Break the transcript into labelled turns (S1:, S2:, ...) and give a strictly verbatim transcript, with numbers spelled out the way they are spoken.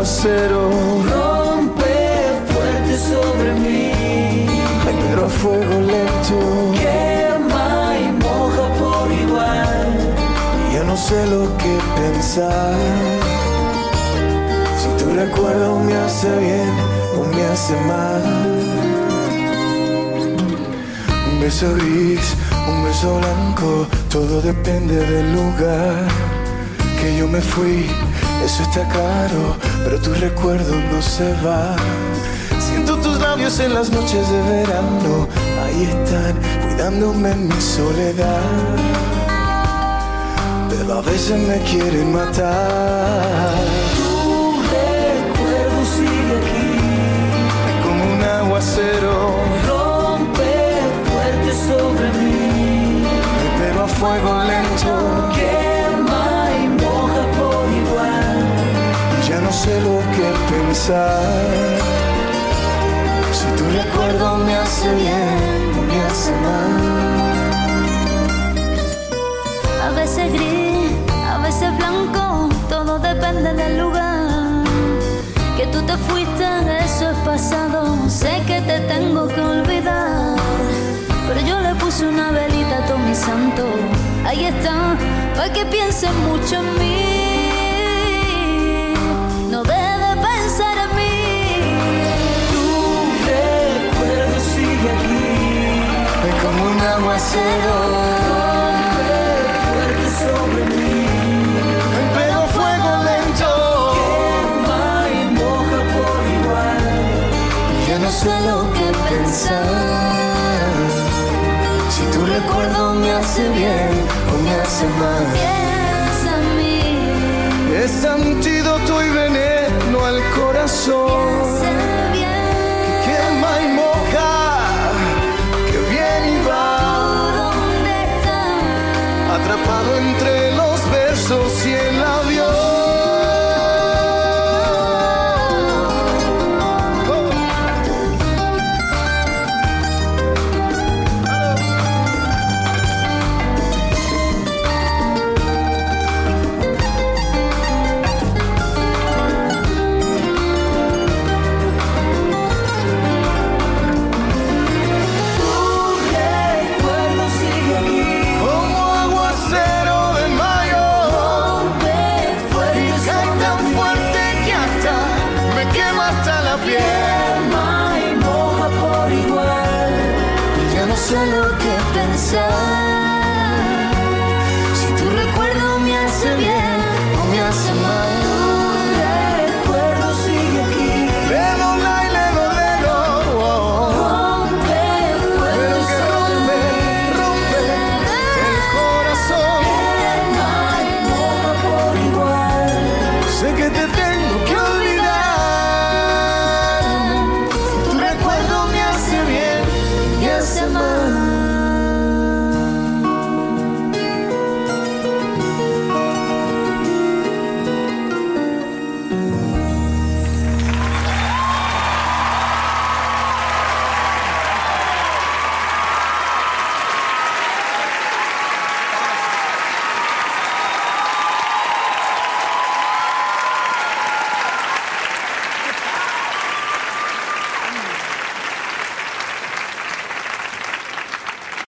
S1: aguacero
S2: rompe fuerte sobre mí.
S1: Ay, pero a fuego lento
S2: Quema y moja por igual.
S1: Ya no sé lo que pensar. Si tu recuerdo me hace bien o me hace mal. Un beso gris, un beso blanco, todo depende del lugar. Que yo me fui, eso está claro, pero tu recuerdo no se va. Siento tus labios en las noches de verano, ahí están, cuidándome en mi soledad. Pero a veces me quieren matar.
S2: Tu recuerdo sigue aquí,
S1: Como un aguacero
S2: rompe fuerte sobre mí.
S1: pero a fuego lento.
S2: Quema y moja por igual.
S1: Ya no sé lo que pensar. Si tu recuerdo me hace bien o me hace mal.
S3: A veces gris, a veces blanco, todo depende del lugar. Que tú te fuiste, eso es pasado, sé que te tengo que olvidar. Pero yo le puse una velita a todo mi santo, ahí está, para que pienses mucho en mí. No dejes de pensar en mí.
S2: Tu recuerdo sigue aquí,
S1: Es como un aguacero
S2: fuerte sobre mí.
S1: pero a fuego lento.
S2: Quema y moja por igual.
S1: Ya no sé lo que pensar. Si tu recuerdo me hace bien o me hace mal.
S3: Piensa en mí,
S1: Es antídoto y veneno al corazón.
S3: piensa bien.
S1: Quema y moja, que viene y va.
S3: ¿Dónde estás?
S1: Atrapado entre los versos y el avión.
S2: Tu recuerdo sigue aquí,
S1: Como aguacero de mayo,
S2: rompe fuerte
S1: cae
S2: sobre
S1: tan
S2: mí.
S1: fuerte que hasta me quema hasta la piel.
S2: Quema y moja por igual.
S1: Ya no sé lo que pensar.